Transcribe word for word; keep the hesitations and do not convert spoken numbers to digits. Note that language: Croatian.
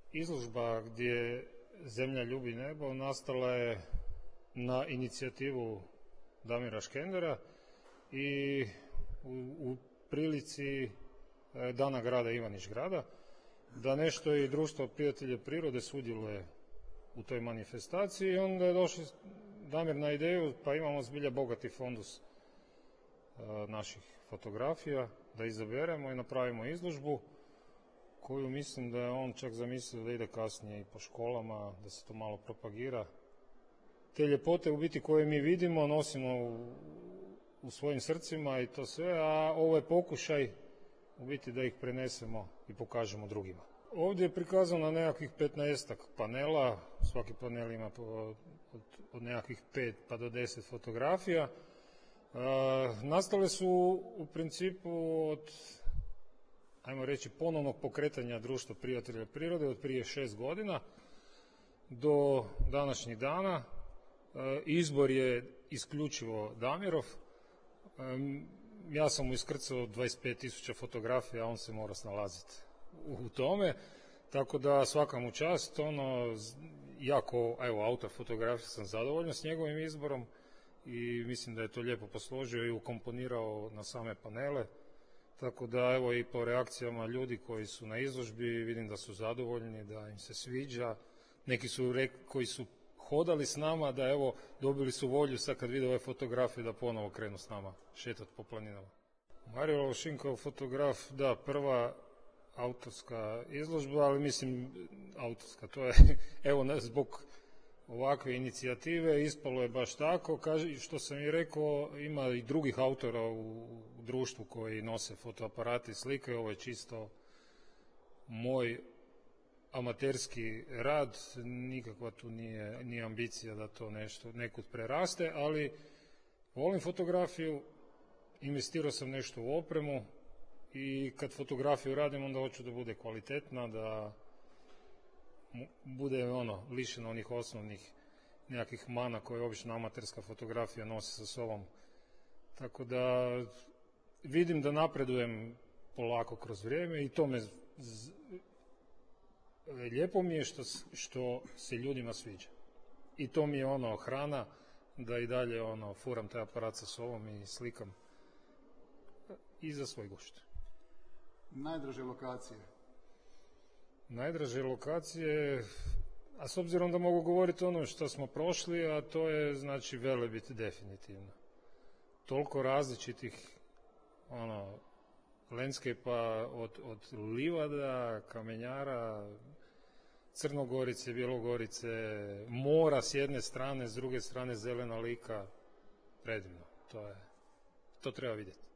Izložba gdje Zemlja ljubi nebo nastala je na inicijativu Damira Škendera i u, u prilici Dana grada Ivanić grada, da nešto i Društvo prijatelja prirode sudjeluje u toj manifestaciji i onda je došao Damir na ideju, pa imamo zbilja bogati fondus e, naših fotografija, da izaberemo i napravimo izložbu koju mislim da je on čak zamislio da ide kasnije i po školama, da se to malo propagira. Te ljepote u biti koje mi vidimo nosimo u, u svojim srcima i to sve, a ovo je pokušaj u biti da ih prenesemo i pokažemo drugima. Ovdje je prikazano nekakvih petnaestak panela, svaki panel ima po, od, od nekakvih pet pa do deset fotografija. E, nastale su u principu od, ajmo reći, ponovnog pokretanja Društva prijatelja prirode od prije šest godina do današnjih dana. E, izbor je isključivo Damirov. E, ja sam mu iskrcao dvadeset pet tisuća fotografija, a on se mora snalaziti u tome, tako da svaka mu čast, ono, jako, evo, autor fotografije, sam zadovoljan s njegovim izborom i mislim da je to lijepo posložio i ukomponirao na same panele, tako da, evo, i po reakcijama ljudi koji su na izložbi vidim da su zadovoljni, da im se sviđa, neki su rekli, koji su hodali s nama, da, evo, dobili su volju sad kad vide ove fotografije da ponovo krenu s nama šetati po planinama. Mario Lovšinkov fotograf, da, prva autorska izložba, ali mislim autorska, to je, evo, zbog ovakve inicijative ispalo je baš tako, kaže, što sam i rekao, ima i drugih autora u društvu koji nose fotoaparate i slike, ovo je čisto moj amaterski rad, nikakva tu nije, nije ambicija da to nešto nekud preraste, ali volim fotografiju, investirao sam nešto u opremu i kad fotografiju radim onda hoću da bude kvalitetna, da bude ono lišena onih osnovnih nekakvih mana koje obično amaterska fotografija nosi sa sobom. Tako da vidim da napredujem polako kroz vrijeme i to me z... lijepo mi je što, što se ljudima sviđa. I to mi je ono hrana da i dalje ono furam taj aparat sa sobom i slikam i za svoj gušt. Najdraže lokacije? Najdraže lokacije, a s obzirom da mogu govoriti ono što smo prošli, a to je znači Velebit definitivno. Toliko različitih ono landscape-a od, od livada, kamenjara, Crnogorice, Bjelogorice, mora s jedne strane, s druge strane zelena lika, predivno. To je, to treba vidjeti.